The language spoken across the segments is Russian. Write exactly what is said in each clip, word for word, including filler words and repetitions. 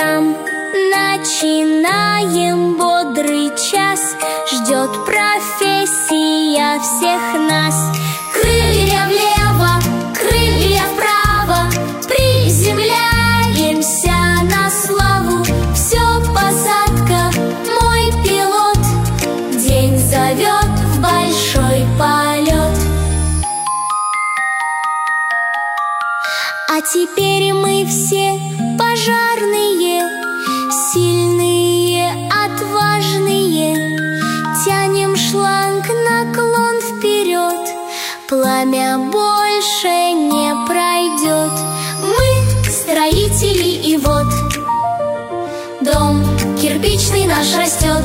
утрам начинаем бодрый час. Ждет профессия всех нас. Крылья влево, крылья вправо, приземляемся на славу. Все посадка, мой пилот, день зовет в большой полет. А теперь мы все пожарные, сильные, отважные. Тянем шланг, наклон вперед, пламя больше не пройдет. Мы строители, и вот дом кирпичный наш растет.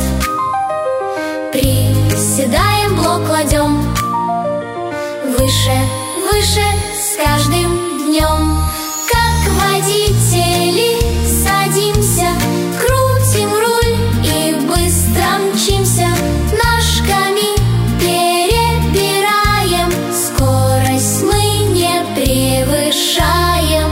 Приседаем, блок кладем, выше, выше с каждым днем. Как водители садимся, крутим руль и быстро мчимся. Ножками перебираем, скорость мы не превышаем.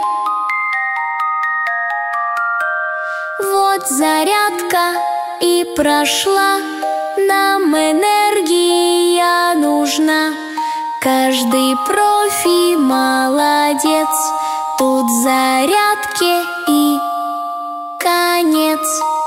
Вот зарядка и прошла, нам энергия нужна. Каждый профи молодец, тут зарядки и конец.